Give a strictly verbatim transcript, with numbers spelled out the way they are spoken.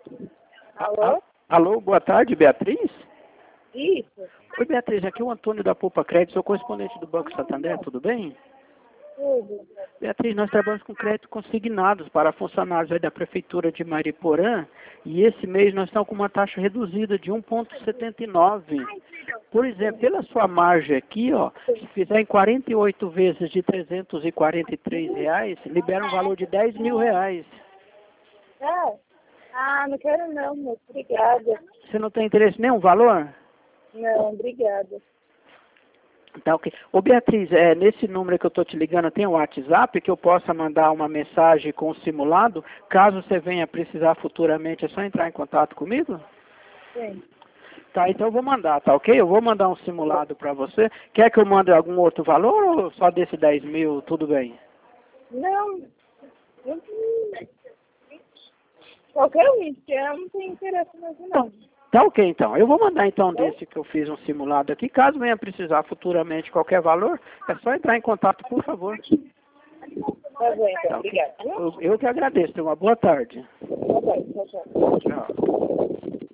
Alô? Alô, boa tarde, Beatriz? Isso. Oi, Beatriz, aqui é o Antônio da Poupa Crédito, sou correspondente do Banco Santander, tudo bem? Tudo. Beatriz, nós trabalhamos com crédito consignados para funcionários aí da Prefeitura de Mariporã e esse mês nós estamos com uma taxa reduzida de um vírgula setenta e nove. Por exemplo, pela sua margem aqui, ó, se fizer em quarenta e oito vezes de trezentos e quarenta e três reais, libera um valor de dez mil reais. É? Ah, não quero não, moço. Obrigada. Você não tem interesse em nenhum valor? Não, obrigada. Tá, ok. Ô Beatriz, é, nesse número que eu estou te ligando, tem um WhatsApp que eu possa mandar uma mensagem com o simulado? Caso você venha precisar futuramente, é só entrar em contato comigo? Sim. Tá, então eu vou mandar, tá ok? Eu vou mandar um simulado para você. Quer que eu mande algum outro valor ou só desse dez mil, tudo bem? Não. não Qualquer um, porque eu não tenho interesse nisso, não. Tá ok, então. Eu vou mandar então desse que eu fiz um simulado aqui. Caso venha precisar futuramente qualquer valor, é só entrar em contato, por favor. Tá bom, então. Tá, ok. Obrigada. Eu, eu que agradeço. Tenha uma boa tarde. Tá bom, tchau, tchau. Tchau.